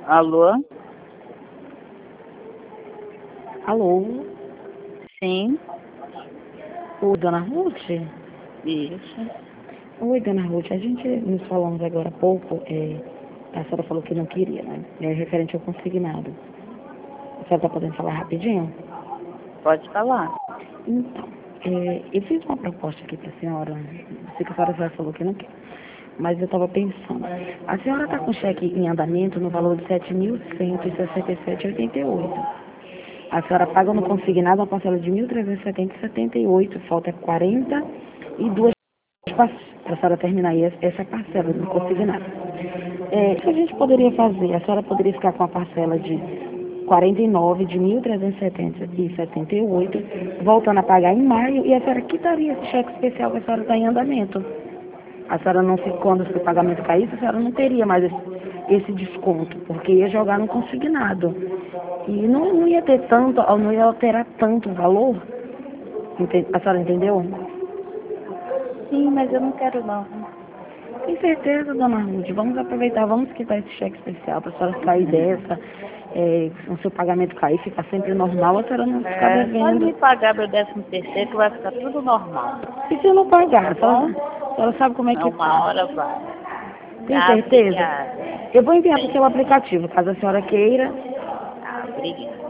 Alô? Alô? Sim, Oi, dona Ruth? isso. Oi, dona Ruth. A gente nos falamos agora há pouco, a senhora falou que não queria, né? É referente ao consignado. A senhora está podendo falar rapidinho? Pode falar. Então, eu fiz uma proposta aqui para a senhora. Sei que a senhora já falou que não quer. Mas eu estava pensando. A senhora está com cheque em andamento no valor de R$ 7.167,88. A senhora paga no consignado uma parcela de 1.370,78. Falta 42 para a senhora terminar aí essa parcela do consignado. O que a gente poderia fazer? A senhora poderia ficar com a parcela de 49 de 1.370,78, voltando a pagar em maio, e a senhora quitaria esse cheque especial que a senhora está em andamento. A senhora não, quando o pagamento caísse, a senhora não teria mais esse desconto, porque ia jogar no consignado. E não ia ter tanto, não ia alterar tanto o valor. A senhora entendeu? Sim, mas eu não quero não. Com certeza, dona Ruth. Vamos aproveitar, vamos quitar esse cheque especial para a senhora sair dessa. Se o seu pagamento cair, ficar sempre normal, a senhora não ficar Pode devendo. me pagar meu 13º que vai ficar tudo normal. E se eu não pagar? Tá bom? A senhora sabe como é que Uma tá. hora vai. Tem Tá, certeza? obrigada. Eu vou enviar para o seu aplicativo, caso a senhora queira. Tá, obrigada.